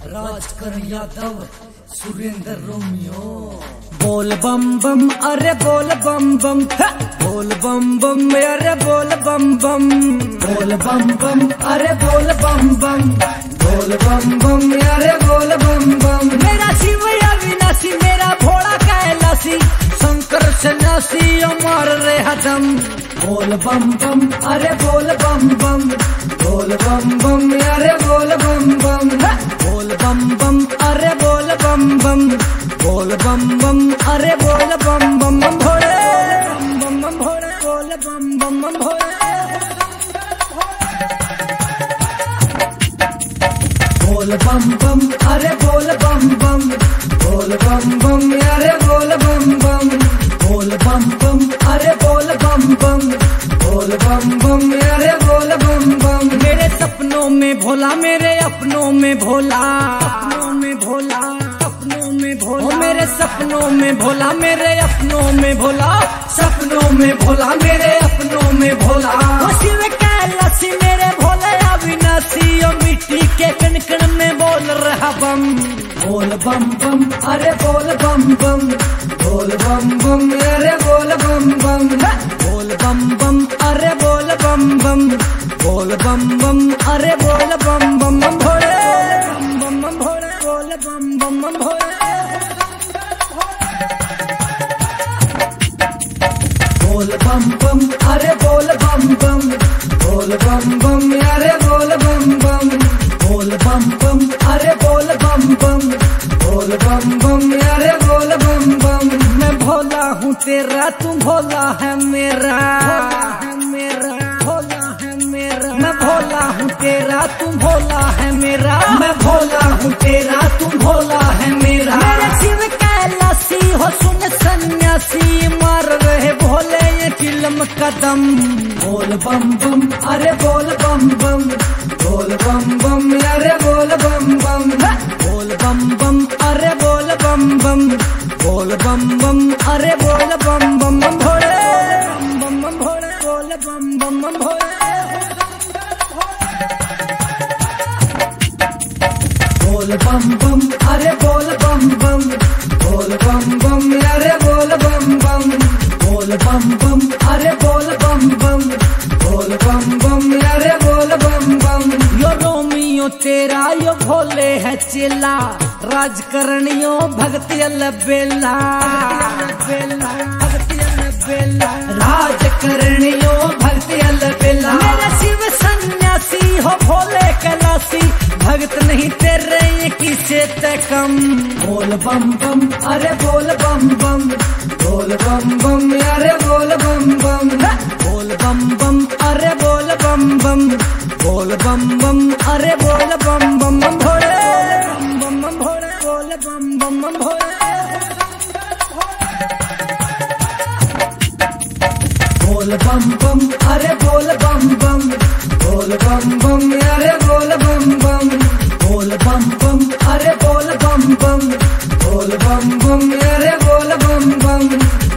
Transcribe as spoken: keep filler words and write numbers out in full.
राजकर Yadav Surendra Romeo. बोल बम बम अरे बोल बम बम, बोल बम बम अरे बोल बम बम, बोल बम बम अरे बोल बम बम, बोल बम बम अरे बोल बम बम। मेरा शिव अविनाशी मेरा भोला कैलाशी, शंकर सन्यासी अमर रे हदम। बोल बम बम अरे बोल बम बम, बोल बम बम अरे बोल बम बम, बोल बम बम अरे बोल बम बम, बोल बम बम अरे बोल बम बम बम भोले बम बम भोले, बोल बम बम बम भोले। बोल बम बम अरे बोल बम बम, बोल बम बम अरे बोल बम बम, बोल बम बम अरे बोल बम बम, बोल बम बम अरे बोल बम बम। मेरे सपनों में भोला मेरे अपनों में भोला, अपनों में भोला, अपनों में भोला। मेरे सपनों में भोला मेरे अपनों में भोला, सपनों में भोला मेरे अपनों में भोला। शिव कैलाशी मेरे भोले अविनाशी, और मिट्टी के कण कण में बोल रहा बम। बोल बम बम अरे बोल बम बम, बोल बम बम अरे बोल बम बम, बोल बम बम अरे बोल बम बम, बोल बम बम अरे बोल बम बम बम भोले बम बम भोले, बोल बम बम बम भोले। बोल बम बम अरे बोल बम बम, बोल बम बम अरे बोल बम बम, बोल बम बम अरे बोल बम बम, बोल बम बम अरे बोल बम बम। मैं भोला हूँ तेरा तू भोला है मेरा, मेरा भोला है मेरा। मैं भोला हूँ तेरा तू भोला है मेरा, मैं भोला हूँ तेरा तू भोला है मेरा। मेरे शिव कैलाशी हो सुन सन्यासी, मार रहे भोले ये चिलम कदम। बोल बम बम अरे बोल बम बम, बोल बम बम अरे बोल बम बम, बोल बम बम अरे बोल बम बम, बोल बम बम अरे बोल बम बम बम भोले बम बम भोले, बोल बम बम बम भोले। बोल बम बम अरे बोल बम बम, बोल बम बम अरे बोल बम बम, बोल बम बम अरे बोल बम बम, बोल बम बम अरे बोल बम बम। यो रोमियो तेरा यो भोले है चेला, राजकरणियों भक्ति अलबेला, भक्ति अलबेला, राजकरणियों भक्ति अलबेला। मेरा शिव सन्यासी हो भोले कैलाशी, भगत नहीं तेरे ये किसे ते कम। बोल बम बम अरे बोल बम बम, बोल बम बम अरे बोल बम बम, बोल बम बम अरे बोल बम बम, बोल बम बम अरे बोल बम बम बम भोले बम बम भोले, बोल बम बम बम भोले। बोल बम बम अरे बोल बम बम, बोल बम बम अरे बोल बम बम, बोल बम बम अरे बोल बम बम, बोल बम बम अरे बोल बम बम।